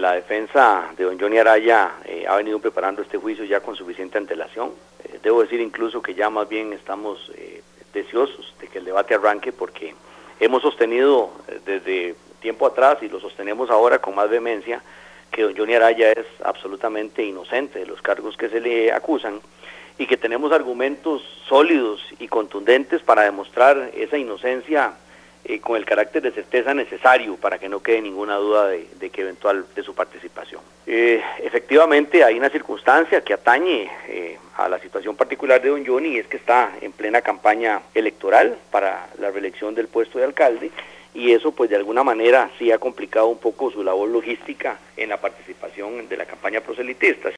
la defensa de don Johnny Araya ha venido preparando este juicio ya con suficiente antelación. Debo decir incluso que ya más bien estamos deseosos de que el debate arranque, porque hemos sostenido desde tiempo atrás, y lo sostenemos ahora con más vehemencia, que don Johnny Araya es absolutamente inocente de los cargos que se le acusan, y que tenemos argumentos sólidos y contundentes para demostrar esa inocencia con el carácter de certeza necesario para que no quede ninguna duda de que eventual de su participación. Efectivamente hay una circunstancia que atañe a la situación particular de don Johnny, y es que está en plena campaña electoral para la reelección del puesto de alcalde, y eso pues de alguna manera sí ha complicado un poco su labor logística en la participación de la campaña proselitista.